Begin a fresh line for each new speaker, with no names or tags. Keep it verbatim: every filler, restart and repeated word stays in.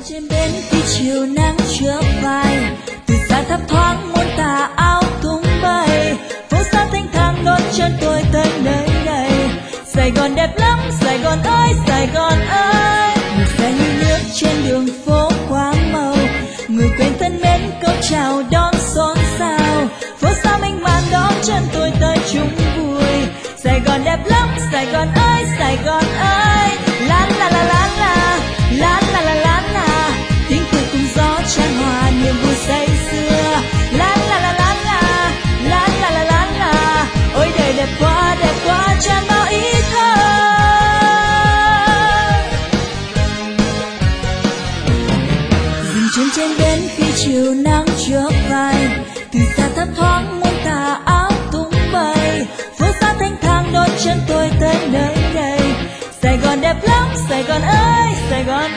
trên bến khi chiều nắng chớp vai, từ xa thấp thoáng muôn tà áo tung bay, phố xa thanh thang đón chân tôi tới nơi đây. Sài Gòn đẹp lắm, Sài Gòn ơi, Sài Gòn ơi. Người xe như nước trên đường phố quá màu, người quen thân mến câu chào đón xôn xao, phố xa mênh mang đón chân tôi tới chung vui. Sài Gòn đẹp lắm, Sài Gòn ơi, Sài Gòn ơi. La la la la la, la la la la la, tiếng cười cùng gió chan hòa niềm vui say sưa. La la la la la, la la la la la, ôi đời đẹp quá, đẹp quá chan bao ý thơ. Dừng chân trên bến khi chiều nắng chớp vai, từ xa thấp thoáng muôn tà áo tung bay, phố xa thanh thang đón chân tôi tới nơi đây. Sài Gòn đẹp lắm, Sài Gòn ơi, Sài Gòn